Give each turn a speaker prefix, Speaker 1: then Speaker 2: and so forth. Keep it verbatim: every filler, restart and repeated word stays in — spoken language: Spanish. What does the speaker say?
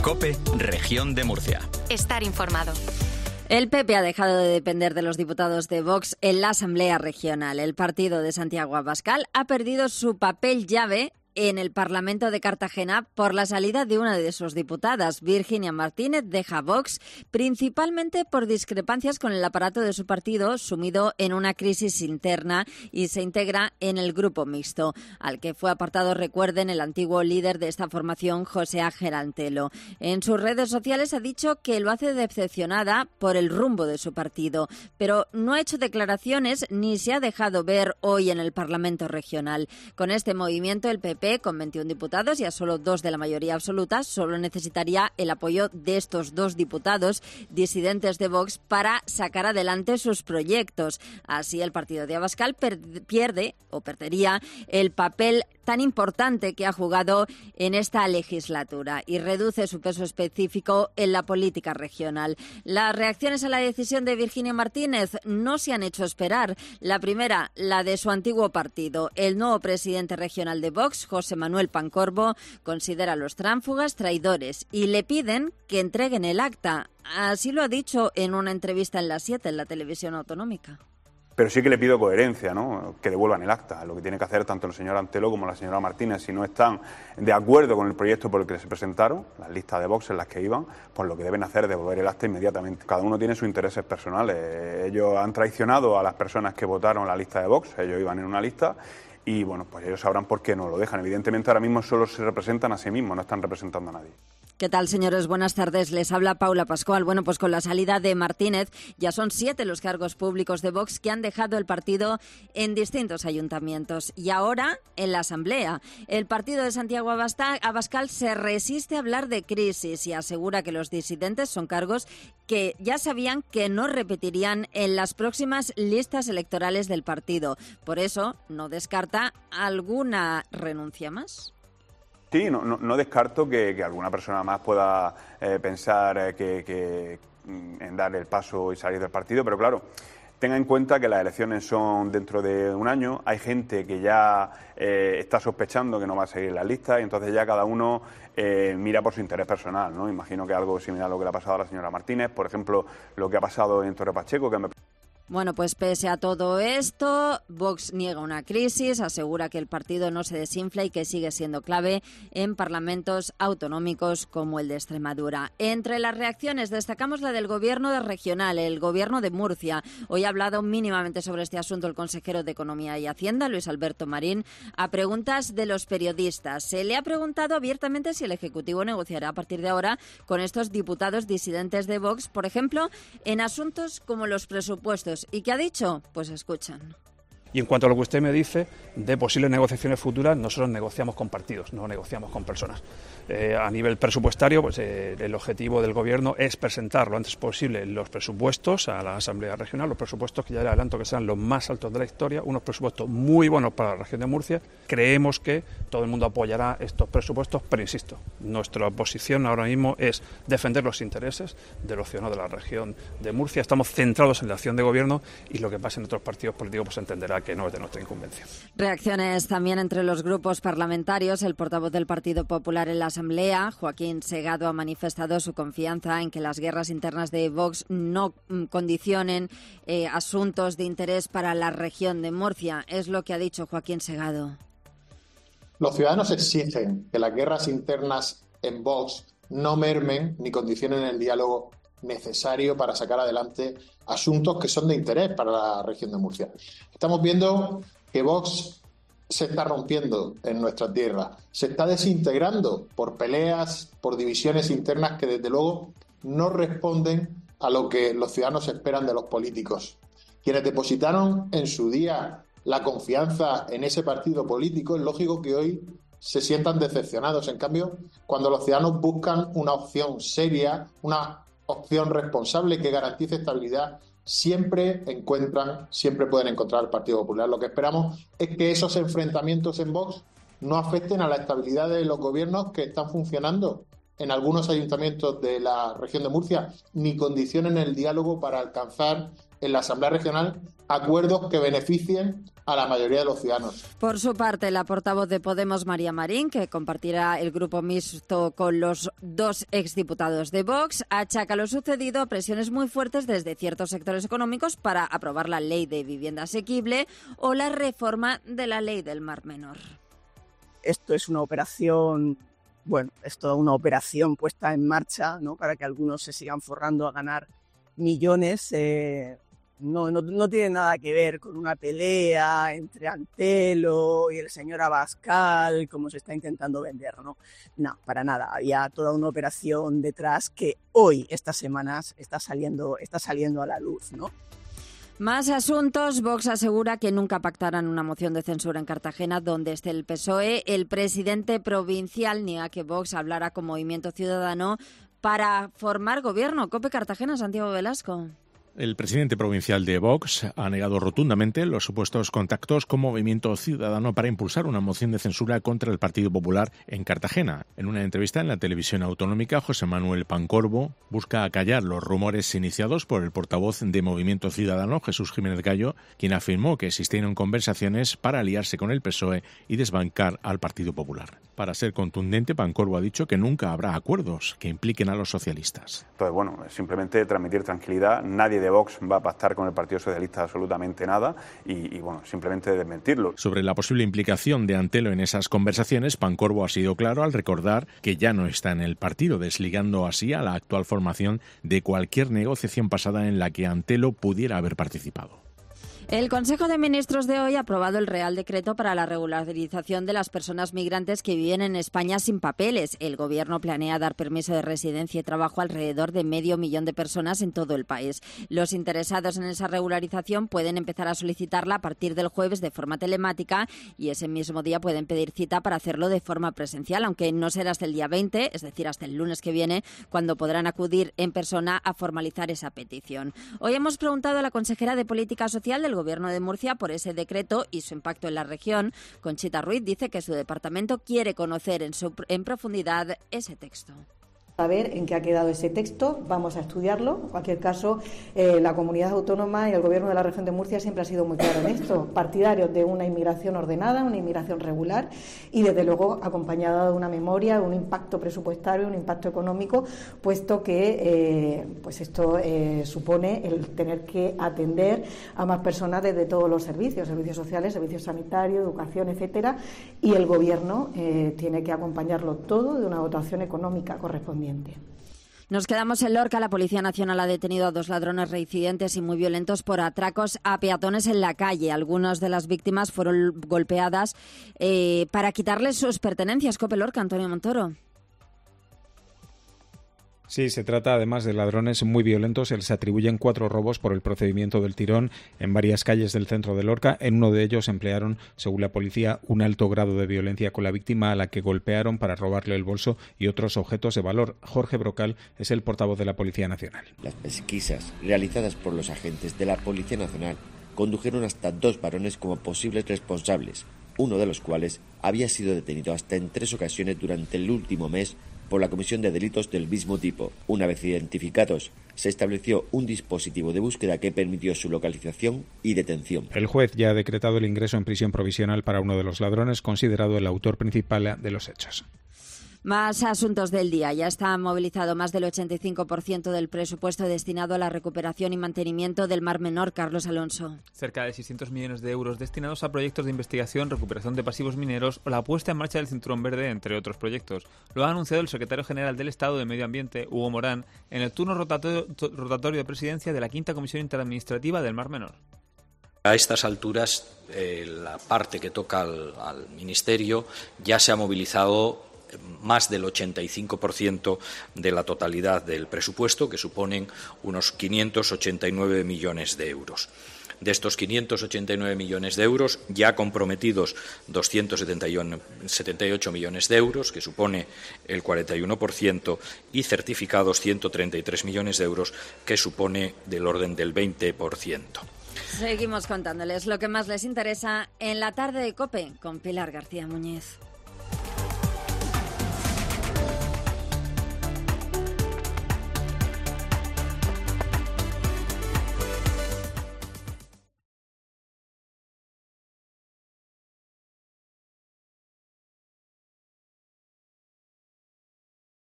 Speaker 1: COPE, Región de Murcia.
Speaker 2: Estar informado.
Speaker 3: El P P ha dejado de depender de los diputados de Vox en la Asamblea Regional. El partido de Santiago Abascal ha perdido su papel llave en el Parlamento de Cartagena por la salida de una de sus diputadas. Virginia Martínez deja Vox principalmente por discrepancias con el aparato de su partido, sumido en una crisis interna, y se integra en el grupo mixto, al que fue apartado, recuerden, el antiguo líder de esta formación, José Ángel Antelo. En sus redes sociales ha dicho que lo hace decepcionada por el rumbo de su partido, pero no ha hecho declaraciones ni se ha dejado ver hoy en el Parlamento Regional. Con este movimiento, el P P, con veintiún diputados y a solo dos de la mayoría absoluta, solo necesitaría el apoyo de estos dos diputados disidentes de Vox para sacar adelante sus proyectos. Así, el partido de Abascal per- pierde o perdería el papel tan importante que ha jugado en esta legislatura y reduce su peso específico en la política regional. Las reacciones a la decisión de Virginia Martínez no se han hecho esperar. La primera, la de su antiguo partido. El nuevo presidente regional de Vox, José Manuel Pancorbo, considera a los tránsfugas traidores y le piden que entreguen el acta. Así lo ha dicho en una entrevista en las siete en la televisión autonómica.
Speaker 4: Pero sí que le pido coherencia, ¿no? Que devuelvan el acta. Lo que tiene que hacer tanto el señor Antelo como la señora Martínez, si no están de acuerdo con el proyecto por el que se presentaron, las listas de Vox en las que iban, pues lo que deben hacer es devolver el acta inmediatamente. Cada uno tiene sus intereses personales. Ellos han traicionado a las personas que votaron la lista de Vox, ellos iban en una lista. Y bueno, pues ellos sabrán por qué no lo dejan. Evidentemente ahora mismo solo se representan a sí mismos, no están representando a nadie.
Speaker 3: ¿Qué tal, señores? Buenas tardes. Les habla Paula Pascual. Bueno, pues con la salida de Martínez ya son siete los cargos públicos de Vox que han dejado el partido en distintos ayuntamientos. Y ahora en la Asamblea. El partido de Santiago Abascal se resiste a hablar de crisis y asegura que los disidentes son cargos que ya sabían que no repetirían en las próximas listas electorales del partido. Por eso no descarta alguna renuncia más.
Speaker 4: Sí, no, no, no descarto que, que alguna persona más pueda eh, pensar eh, que, que en dar el paso y salir del partido, pero claro, tenga en cuenta que las elecciones son dentro de un año, hay gente que ya eh, está sospechando que no va a seguir las listas y entonces ya cada uno eh, mira por su interés personal, ¿no? Imagino que algo similar a lo que le ha pasado a la señora Martínez, por ejemplo, lo que ha pasado en Torre Pacheco, que me...
Speaker 3: Bueno, pues pese a todo esto, Vox niega una crisis, asegura que el partido no se desinfla y que sigue siendo clave en parlamentos autonómicos como el de Extremadura. Entre las reacciones destacamos la del gobierno de regional, el gobierno de Murcia. Hoy ha hablado mínimamente sobre este asunto el consejero de Economía y Hacienda, Luis Alberto Marín, a preguntas de los periodistas. Se le ha preguntado abiertamente si el Ejecutivo negociará a partir de ahora con estos diputados disidentes de Vox, por ejemplo, en asuntos como los presupuestos. ¿Y qué ha dicho? Pues escuchan.
Speaker 5: Y en cuanto a lo que usted me dice de posibles negociaciones futuras, nosotros negociamos con partidos, no negociamos con personas. Eh, a nivel presupuestario, pues eh, el objetivo del Gobierno es presentar lo antes posible los presupuestos a la Asamblea Regional, los presupuestos que ya le adelanto que serán los más altos de la historia, unos presupuestos muy buenos para la región de Murcia. Creemos que todo el mundo apoyará estos presupuestos, pero insisto, nuestra posición ahora mismo es defender los intereses de los ciudadanos de la región de Murcia. Estamos centrados en la acción de Gobierno y lo que pasa en otros partidos políticos pues entenderá que no es de nuestra incumbencia.
Speaker 3: Reacciones también entre los grupos parlamentarios. El portavoz del Partido Popular en la Asamblea, Joaquín Segado, ha manifestado su confianza en que las guerras internas de Vox no condicionen eh, asuntos de interés para la región de Murcia. Es lo que ha dicho Joaquín Segado.
Speaker 6: Los ciudadanos exigen que las guerras internas en Vox no mermen ni condicionen el diálogo necesario para sacar adelante asuntos que son de interés para la región de Murcia. Estamos viendo que Vox se está rompiendo en nuestra tierra, se está desintegrando por peleas, por divisiones internas que desde luego no responden a lo que los ciudadanos esperan de los políticos. Quienes depositaron en su día la confianza en ese partido político, es lógico que hoy se sientan decepcionados. En cambio, cuando los ciudadanos buscan una opción seria, una opción responsable que garantice estabilidad, siempre encuentran, siempre pueden encontrar al Partido Popular. Lo que esperamos es que esos enfrentamientos en Vox no afecten a la estabilidad de los gobiernos que están funcionando en algunos ayuntamientos de la región de Murcia, ni condicionen el diálogo para alcanzar en la Asamblea Regional acuerdos que beneficien a la mayoría de los ciudadanos.
Speaker 3: Por su parte, la portavoz de Podemos, María Marín, que compartirá el grupo mixto con los dos exdiputados de Vox, achaca lo sucedido a presiones muy fuertes desde ciertos sectores económicos para aprobar la ley de vivienda asequible o la reforma de la ley del Mar Menor.
Speaker 2: Esto es una operación, bueno, es toda una operación puesta en marcha, ¿no?, para que algunos se sigan forrando a ganar millones. Eh, no, no, no tiene nada que ver con una pelea entre Antelo y el señor Abascal, como se está intentando vender, ¿no? No, para nada. Había toda una operación detrás que hoy, estas semanas, está saliendo, está saliendo a la luz, ¿no?
Speaker 3: Más asuntos. Vox asegura que nunca pactarán una moción de censura en Cartagena donde esté el P S O E. El presidente provincial niega que Vox hablara con Movimiento Ciudadano para formar gobierno. COPE Cartagena, Santiago Velasco.
Speaker 7: El presidente provincial de Vox ha negado rotundamente los supuestos contactos con Movimiento Ciudadano para impulsar una moción de censura contra el Partido Popular en Cartagena. En una entrevista en la televisión autonómica, José Manuel Pancorbo busca acallar los rumores iniciados por el portavoz de Movimiento Ciudadano, Jesús Jiménez Gallo, quien afirmó que existieron conversaciones para aliarse con el P S O E y desbancar al Partido Popular. Para ser contundente, Pancorbo ha dicho que nunca habrá acuerdos que impliquen a los socialistas.
Speaker 4: Entonces, bueno, simplemente transmitir tranquilidad. Nadie de Vox va a pactar con el Partido Socialista absolutamente nada y, y bueno, simplemente desmentirlo.
Speaker 7: Sobre la posible implicación de Antelo en esas conversaciones, Pancorbo ha sido claro al recordar que ya no está en el partido, desligando así a la actual formación de cualquier negociación pasada en la que Antelo pudiera haber participado.
Speaker 3: El Consejo de Ministros de hoy ha aprobado el Real Decreto para la regularización de las personas migrantes que viven en España sin papeles. El Gobierno planea dar permiso de residencia y trabajo a alrededor de medio millón de personas en todo el país. Los interesados en esa regularización pueden empezar a solicitarla a partir del jueves de forma telemática y ese mismo día pueden pedir cita para hacerlo de forma presencial, aunque no será hasta el día veinte, es decir, hasta el lunes que viene, cuando podrán acudir en persona a formalizar esa petición. Hoy hemos preguntado a la consejera de Política Social del Gobierno de Murcia por ese decreto y su impacto en la región. Conchita Ruiz dice que su departamento quiere conocer en, su, en profundidad ese texto.
Speaker 8: A ver en qué ha quedado ese texto, vamos a estudiarlo. En cualquier caso, eh, la comunidad autónoma y el Gobierno de la región de Murcia siempre ha sido muy claro en esto, partidarios de una inmigración ordenada, una inmigración regular y, desde luego, acompañada de una memoria, de un impacto presupuestario, un impacto económico, puesto que eh, pues esto eh, supone el tener que atender a más personas desde todos los servicios, servicios sociales, servicios sanitarios, educación, etcétera, y el Gobierno eh, tiene que acompañarlo todo de una dotación económica correspondiente.
Speaker 3: Nos quedamos en Lorca. La Policía Nacional ha detenido a dos ladrones reincidentes y muy violentos por atracos a peatones en la calle. Algunas de las víctimas fueron golpeadas eh, para quitarles sus pertenencias. COPE Lorca, Antonio Montoro.
Speaker 9: Sí, se trata además de ladrones muy violentos. Se les atribuyen cuatro robos por el procedimiento del tirón en varias calles del centro de Lorca. En uno de ellos emplearon, según la policía, un alto grado de violencia con la víctima a la que golpearon para robarle el bolso y otros objetos de valor. Jorge Brocal es el portavoz de la Policía Nacional.
Speaker 10: Las pesquisas realizadas por los agentes de la Policía Nacional condujeron hasta dos varones como posibles responsables, uno de los cuales había sido detenido hasta en tres ocasiones durante el último mes por la comisión de delitos del mismo tipo. Una vez identificados, se estableció un dispositivo de búsqueda que permitió su localización y detención.
Speaker 9: El juez ya ha decretado el ingreso en prisión provisional para uno de los ladrones, considerado el autor principal de los hechos.
Speaker 3: Más asuntos del día. Ya está movilizado más del ochenta y cinco por ciento del presupuesto destinado a la recuperación y mantenimiento del Mar Menor. Carlos Alonso.
Speaker 11: Cerca de seiscientos millones de euros destinados a proyectos de investigación, recuperación de pasivos mineros o la puesta en marcha del Cinturón Verde, entre otros proyectos. Lo ha anunciado el secretario general del Estado de Medio Ambiente, Hugo Morán, en el turno rotatorio, rotatorio de presidencia de la quinta Comisión Interadministrativa del Mar Menor.
Speaker 12: A estas alturas, eh, la parte que toca al, al Ministerio ya se ha movilizado más del ochenta y cinco por ciento de la totalidad del presupuesto, que suponen unos quinientos ochenta y nueve millones de euros. De estos quinientos ochenta y nueve millones de euros, ya comprometidos doscientos setenta y ocho millones de euros, que supone el cuarenta y uno por ciento, y certificados ciento treinta y tres millones de euros, que supone del orden del veinte por ciento.
Speaker 3: Seguimos contándoles lo que más les interesa en la tarde de COPE con Pilar García Muñiz.